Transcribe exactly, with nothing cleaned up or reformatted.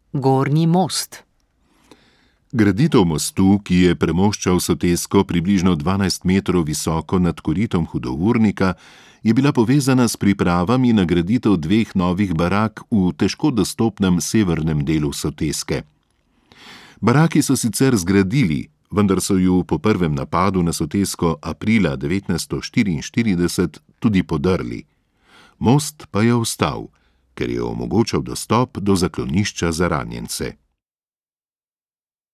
Gornji most. Graditev mostu, ki je premoščal Sotesko približno dvanajst metrov visoko nad koritom hudournika, je bila povezana s pripravami na graditev dveh novih barak v težko dostopnem severnem delu Soteske. Baraki so sicer zgradili, vendar so ju po prvem napadu na Sotesko aprila devetnajststo štiriinštirideset tudi podrli. Most pa je ostal, ker je omogočal dostop do zaklonišča za ranjence.